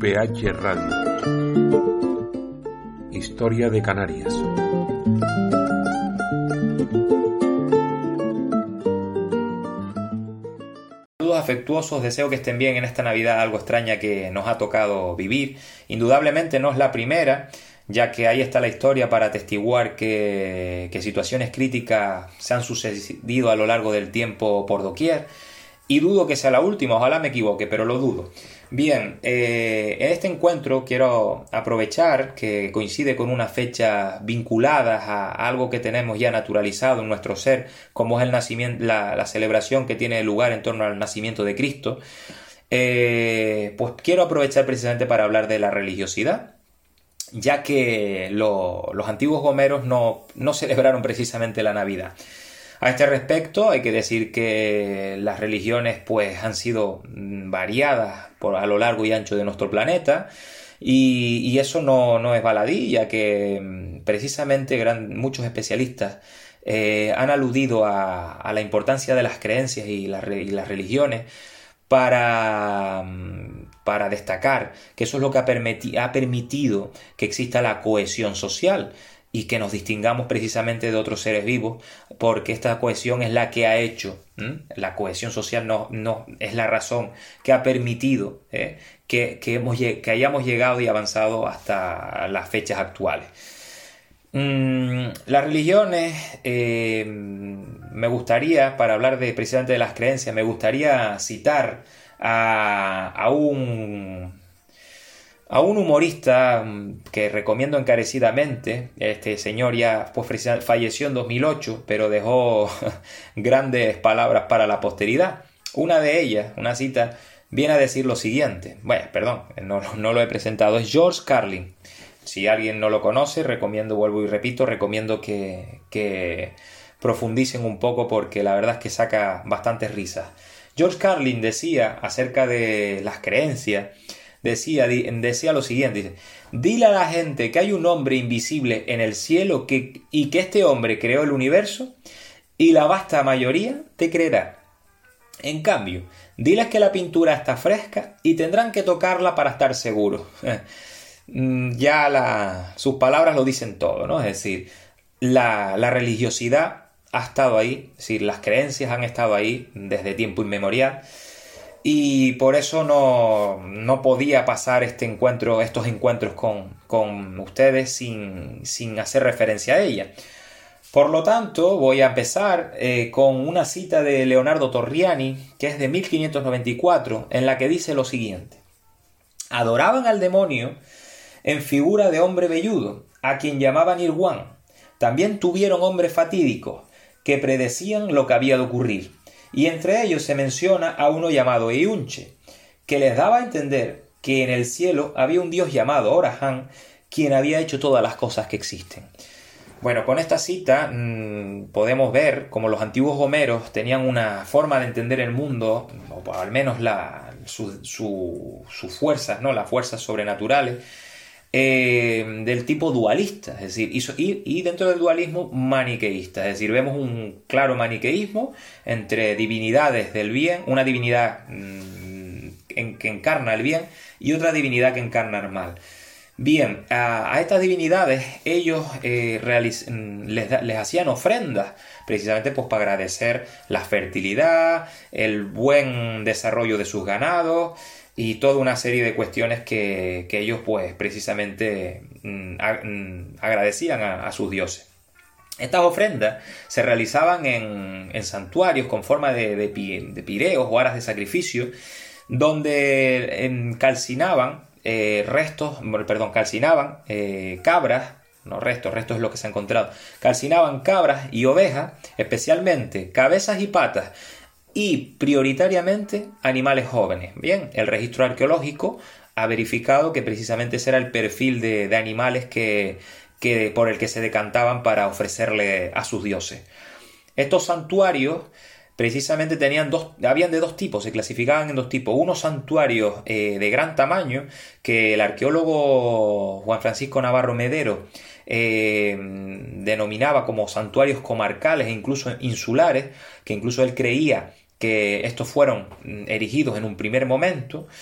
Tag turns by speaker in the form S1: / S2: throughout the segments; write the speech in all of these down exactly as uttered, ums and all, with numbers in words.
S1: V H Radio. Historia de Canarias.
S2: Saludos afectuosos, deseo que estén bien en esta Navidad algo extraña que nos ha tocado vivir. Indudablemente no es la primera, ya que ahí está la historia para atestiguar que, que situaciones críticas se han sucedido a lo largo del tiempo por doquier. Y dudo que sea la última, ojalá me equivoque, pero lo dudo. Bien, eh, en este encuentro quiero aprovechar que coincide con una fecha vinculada a algo que tenemos ya naturalizado en nuestro ser, como es el nacimiento, la, la celebración que tiene lugar en torno al nacimiento de Cristo. Eh, pues quiero aprovechar precisamente para hablar de la religiosidad, ya que lo, los antiguos gomeros no, no celebraron precisamente la Navidad. A este respecto hay que decir que las religiones pues han sido variadas por, a lo largo y ancho de nuestro planeta y, y eso no, no es baladí, ya que precisamente gran, muchos especialistas eh, han aludido a, a la importancia de las creencias y, la, y las religiones para, para destacar que eso es lo que ha, permiti, ha permitido que exista la cohesión social y que nos distingamos precisamente de otros seres vivos, porque esta cohesión es la que ha hecho, ¿m? la cohesión social no, no es la razón que ha permitido ¿eh? que, que, hemos, que hayamos llegado y avanzado hasta las fechas actuales. Mm, las religiones, eh, me gustaría, para hablar de, precisamente de las creencias, me gustaría citar a, a un... A un humorista que recomiendo encarecidamente. Este señor ya pues, falleció en dos mil ocho, pero dejó grandes palabras para la posteridad. Una de ellas, una cita, viene a decir lo siguiente. Bueno, perdón, no, no lo he presentado. Es George Carlin. Si alguien no lo conoce, recomiendo, vuelvo y repito, recomiendo que, que profundicen un poco porque la verdad es que saca bastantes risas. George Carlin decía acerca de las creencias, Decía, decía lo siguiente, dice, dile a la gente que hay un hombre invisible en el cielo que, y que este hombre creó el universo y la vasta mayoría te creerá. En cambio, diles que la pintura está fresca y tendrán que tocarla para estar seguros. Ya la, sus palabras lo dicen todo, ¿no? Es decir, la, la religiosidad ha estado ahí, es decir, las creencias han estado ahí desde tiempo inmemorial. Y por eso no, no podía pasar este encuentro, estos encuentros con, con ustedes sin, sin hacer referencia a ella. Por lo tanto, voy a empezar eh, con una cita de Leonardo Torriani, que es de mil quinientos noventa y cuatro, en la que dice lo siguiente. Adoraban al demonio en figura de hombre velludo, a quien llamaban Irwan. También tuvieron hombres fatídicos, que predecían lo que había de ocurrir. Y entre ellos se menciona a uno llamado Eunche, que les daba a entender que en el cielo había un dios llamado Orahan, quien había hecho todas las cosas que existen. Bueno, con esta cita mmm, podemos ver cómo los antiguos gomeros tenían una forma de entender el mundo, o al menos la, su, su, sus fuerzas, ¿no? Las fuerzas sobrenaturales, Eh, del tipo dualista, es decir, y, y dentro del dualismo maniqueísta, es decir, vemos un claro maniqueísmo entre divinidades del bien, una divinidad mmm, en, que encarna el bien y otra divinidad que encarna el mal. Bien, a, a estas divinidades ellos eh, realiz, les, les hacían ofrendas, precisamente pues, para agradecer la fertilidad, el buen desarrollo de sus ganados, y toda una serie de cuestiones que, que ellos pues precisamente mmm, a, mmm, agradecían a, a sus dioses. Estas ofrendas se realizaban en, en santuarios con forma de, de, de pireos o aras de sacrificio, donde en, calcinaban eh, restos, perdón, calcinaban eh, cabras, no restos, restos es lo que se ha encontrado, calcinaban cabras y ovejas, especialmente cabezas y patas, y prioritariamente animales jóvenes. Bien, el registro arqueológico ha verificado que precisamente ese era el perfil de, de animales que, que, por el que se decantaban para ofrecerle a sus dioses. Estos santuarios precisamente tenían dos, habían de dos tipos, se clasificaban en dos tipos. Unos santuarios eh, de gran tamaño que el arqueólogo Juan Francisco Navarro Medero eh, denominaba como santuarios comarcales e incluso insulares, que incluso él creía que estos fueron erigidos en un primer momento,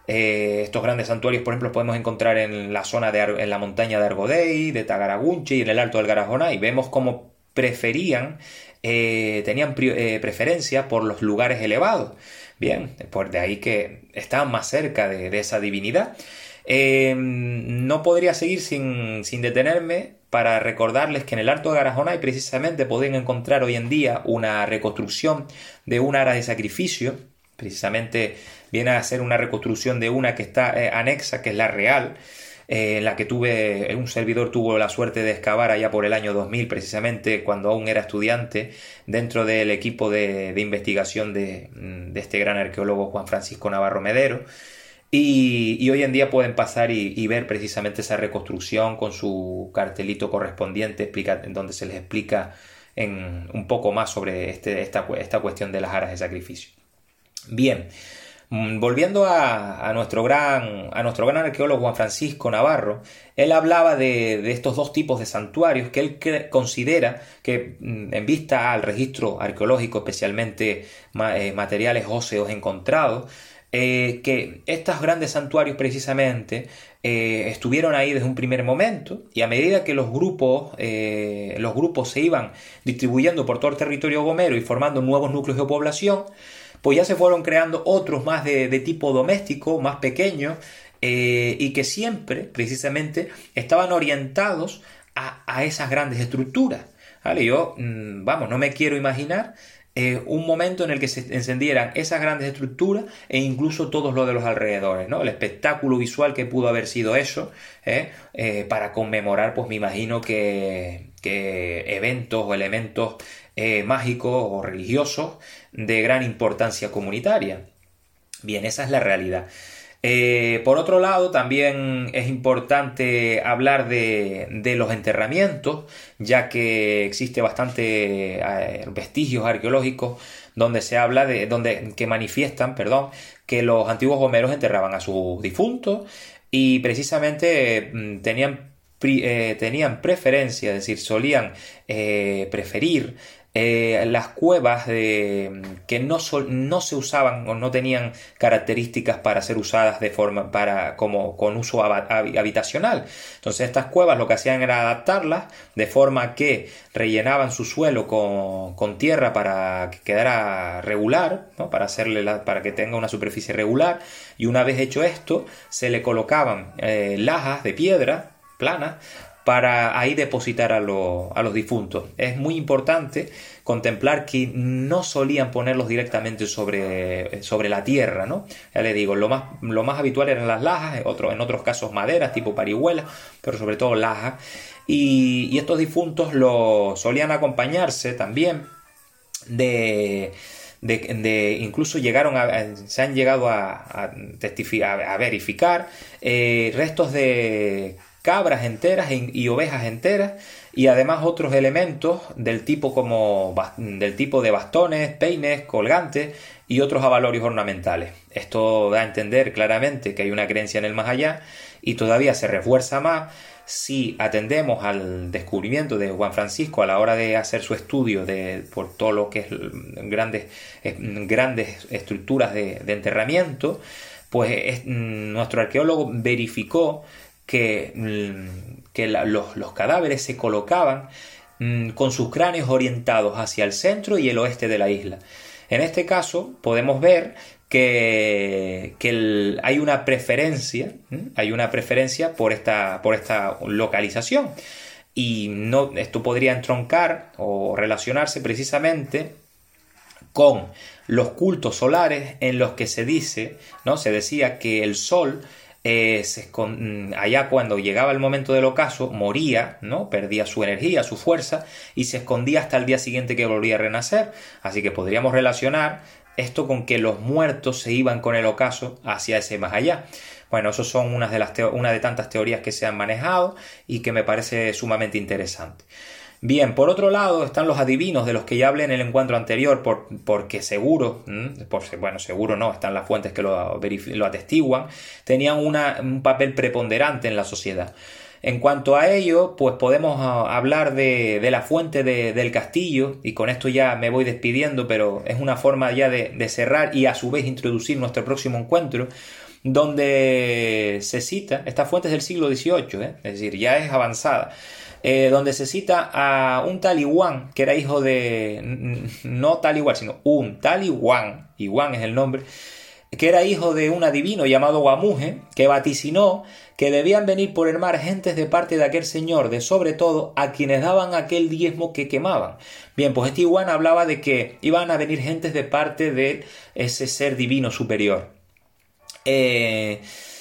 S2: Eh, estos grandes santuarios, por ejemplo, los podemos encontrar en la zona de Ar- en la montaña de Argodey, de Tagaragunche y en el Alto del Garajonay. Y vemos cómo preferían, eh, tenían pri- eh, preferencia por los lugares elevados. Bien, por de ahí que estaban más cerca de, de esa divinidad. Eh, no podría seguir sin, sin detenerme para recordarles que en el Alto de Garajonay precisamente pueden encontrar hoy en día una reconstrucción de un ara de sacrificio. Precisamente viene a ser una reconstrucción de una que está eh, anexa, que es la real, eh, en la que tuve, un servidor tuvo la suerte de excavar allá por el año dos mil, precisamente cuando aún era estudiante, dentro del equipo de, de investigación de, de este gran arqueólogo Juan Francisco Navarro Medero. Y, y hoy en día pueden pasar y, y ver precisamente esa reconstrucción con su cartelito correspondiente, explica, en donde se les explica en, un poco más sobre este, esta, esta cuestión de las aras de sacrificio. Bien, volviendo a, a, nuestro gran, a nuestro gran arqueólogo Juan Francisco Navarro, él hablaba de, de estos dos tipos de santuarios que él cre- considera que, en vista al registro arqueológico, especialmente ma- eh, materiales óseos encontrados, eh, que estos grandes santuarios precisamente eh, estuvieron ahí desde un primer momento, y a medida que los grupos, eh, los grupos se iban distribuyendo por todo el territorio gomero y formando nuevos núcleos de población, pues ya se fueron creando otros más de, de tipo doméstico, más pequeños, eh, y que siempre, precisamente, estaban orientados a, a esas grandes estructuras. ¿Vale? Yo, mmm, vamos, no me quiero imaginar eh, un momento en el que se encendieran esas grandes estructuras e incluso todos los de los alrededores, ¿no? El espectáculo visual que pudo haber sido eso, ¿eh? Eh, para conmemorar, pues me imagino que, que eventos o elementos eh, mágicos o religiosos de gran importancia comunitaria. Bien, esa es la realidad. Eh, por otro lado, también es importante hablar de, de los enterramientos, ya que existe bastante eh, vestigios arqueológicos donde se habla de, donde, que manifiestan, perdón, que los antiguos gomeros enterraban a sus difuntos y precisamente eh, tenían, eh, tenían preferencia, es decir, solían eh, preferir Eh, las cuevas de, que no, sol, no se usaban o no tenían características para ser usadas de forma para como con uso habitacional. Entonces estas cuevas lo que hacían era adaptarlas de forma que rellenaban su suelo con, con tierra para que quedara regular, ¿no? Para hacerle la, para que tenga una superficie regular, y una vez hecho esto se le colocaban eh, lajas de piedra planas para ahí depositar a, lo, a los difuntos. Es muy importante contemplar que no solían ponerlos directamente sobre, sobre la tierra, ¿no? Ya les digo, lo más, lo más habitual eran las lajas, en, otro, en otros casos maderas, tipo parihuelas, pero sobre todo lajas. Y, y estos difuntos lo solían acompañarse también de... De, de incluso llegaron a, a, se han llegado a, a, testificar, a verificar eh, restos de cabras enteras y ovejas enteras, y además otros elementos del tipo como del tipo de bastones, peines, colgantes y otros avalorios ornamentales. Esto da a entender claramente que hay una creencia en el más allá, y todavía se refuerza más si atendemos al descubrimiento de Juan Francisco a la hora de hacer su estudio de, por todo lo que es grandes, grandes estructuras de, de enterramiento. Pues es, nuestro arqueólogo verificó que, que la, los, los cadáveres se colocaban mmm, con sus cráneos orientados hacia el centro y el oeste de la isla. En este caso podemos ver que, que el, hay una preferencia, ¿eh? hay una preferencia por esta, por esta localización, y no, esto podría entroncar o relacionarse precisamente con los cultos solares en los que se dice, ¿no? Se decía que el sol Eh, se escond... allá cuando llegaba el momento del ocaso moría, ¿no? Perdía su energía, su fuerza, y se escondía hasta el día siguiente que volvía a renacer. Así que podríamos relacionar esto con que los muertos se iban con el ocaso hacia ese más allá. Bueno, eso son unas de las teo... una de tantas teorías que se han manejado y que me parece sumamente interesante. Bien, por otro lado están los adivinos, de los que ya hablé en el encuentro anterior, por, porque seguro, por, bueno, seguro no, están las fuentes que lo, lo atestiguan, tenían una, un papel preponderante en la sociedad. En cuanto a ello, pues podemos hablar de, de la fuente de, del castillo, y con esto ya me voy despidiendo, pero es una forma ya de, de cerrar y a su vez introducir nuestro próximo encuentro. donde se cita, esta fuente es del siglo dieciocho, ¿eh? Es decir, ya es avanzada, eh, donde se cita a un tal Iwan, que era hijo de, no tal igual, sino un tal Iwan, Iwan es el nombre, que era hijo de un adivino llamado Guamuje, que vaticinó que debían venir por el mar gentes de parte de aquel señor, de sobre todo a quienes daban aquel diezmo que quemaban. Bien, pues este Iwan hablaba de que iban a venir gentes de parte de ese ser divino superior. Eh,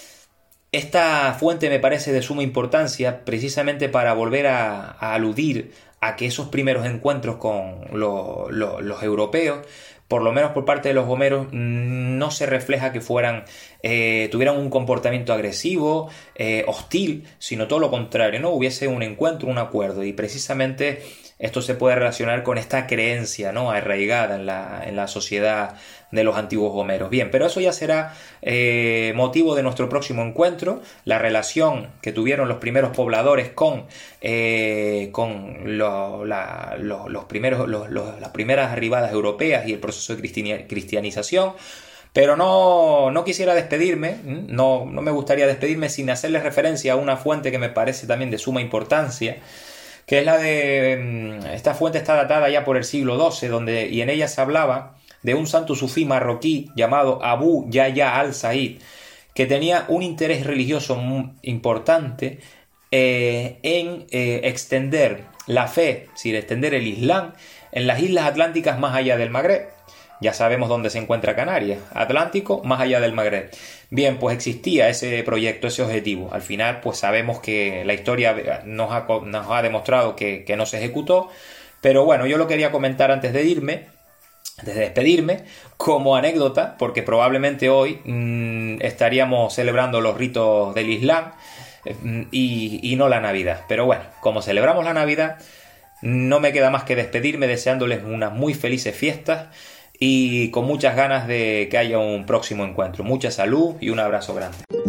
S2: esta fuente me parece de suma importancia precisamente para volver a, a aludir a que esos primeros encuentros con lo, lo, los europeos, por lo menos por parte de los gomeros, no se refleja que fueran eh, tuvieran un comportamiento agresivo, eh, hostil, sino todo lo contrario, ¿no? Hubiese un encuentro, un acuerdo, y precisamente esto se puede relacionar con esta creencia, ¿no?, arraigada en la, en la sociedad de los antiguos gomeros. Bien, pero eso ya será eh, motivo de nuestro próximo encuentro, la relación que tuvieron los primeros pobladores con, eh, con lo, la, lo, los primeros, los, los, las primeras arribadas europeas y el proceso de cristianización. Pero no, no quisiera despedirme, no, no me gustaría despedirme sin hacerles referencia a una fuente que me parece también de suma importancia, que es la de... Esta fuente está datada ya por el siglo doce, donde, y en ella se hablaba de un santo sufí marroquí llamado Abu Yahya al-Said, que tenía un interés religioso muy importante eh, en eh, extender la fe, es decir, extender el Islam en las islas atlánticas más allá del Magreb. Ya sabemos dónde se encuentra Canarias, Atlántico, más allá del Magreb. Bien, pues existía ese proyecto, ese objetivo. Al final, pues sabemos que la historia nos ha, nos ha demostrado que, que no se ejecutó. Pero bueno, yo lo quería comentar antes de irme, antes de despedirme, como anécdota, porque probablemente hoy mmm, estaríamos celebrando los ritos del Islam mmm, y, y no la Navidad. Pero bueno, como celebramos la Navidad, no me queda más que despedirme deseándoles unas muy felices fiestas y con muchas ganas de que haya un próximo encuentro. Mucha salud y un abrazo grande.